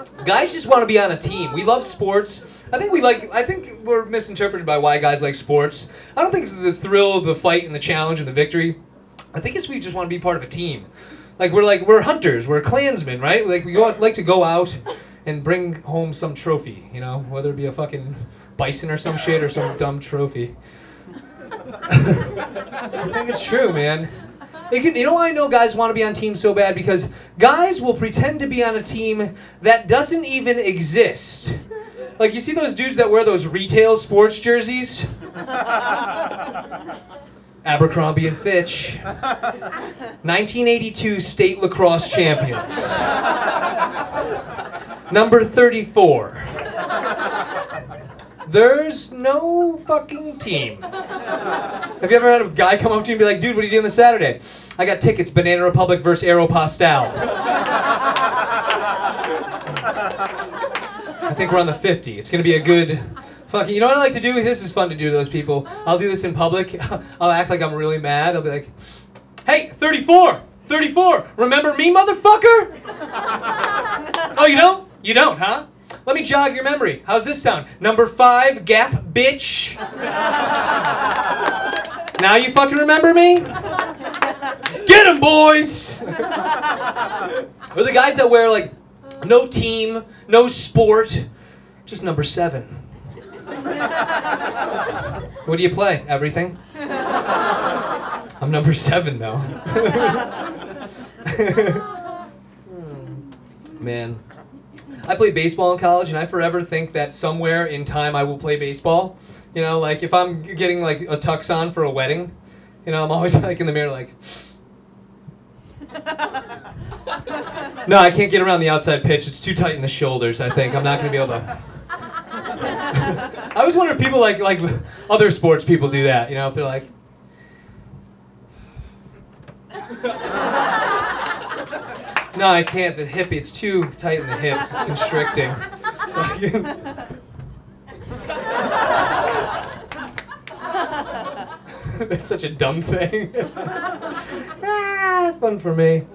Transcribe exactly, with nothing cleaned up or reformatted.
guys just want to be on a team. We love sports. I think we like. I think we're misinterpreted by why guys like sports. I don't think it's the thrill, the fight, and the challenge, and the victory. I think it's we just want to be part of a team. Like we're like we're hunters, we're clansmen, right? Like we go out, like to go out and bring home some trophy, you know, whether it be a fucking bison or some shit or some dumb trophy. I think it's true, man. You, can, you know why I know guys want to be on teams so bad? Because guys will pretend to be on a team that doesn't even exist. Like, you see those dudes that wear those retail sports jerseys? Abercrombie and Fitch. nineteen eighty-two state lacrosse champions. Number thirty-four. There's no fucking team. Have you ever had a guy come up to you and be like, dude, what are you doing this Saturday? I got tickets, Banana Republic versus Aeropostale. I think we're on the fifty. It's going to be a good fucking... You know what I like to do? This is fun to do to those people. I'll do this in public. I'll act like I'm really mad. I'll be like, hey, thirty-four! thirty-four! Remember me, motherfucker? Oh, you don't? You don't, huh? Let me jog your memory. How's this sound? Number five, Gap, bitch. Now you fucking remember me? Get 'em, boys! Or the guys that wear, like, no team, no sport, just number seven. What do you play? Everything? I'm number seven, though. Man. I played baseball in college, and I forever think that somewhere in time I will play baseball. You know, like, if I'm getting, like, a tux on for a wedding, you know, I'm always, like, in the mirror, like... No, I can't get around the outside pitch. It's too tight in the shoulders, I think. I'm not going to be able to... I always wonder if people, like, like other sports people do that, you know, if they're like... No, I can't. The hip, it's too tight in the hips. It's constricting. That's such a dumb thing. Ah, fun for me.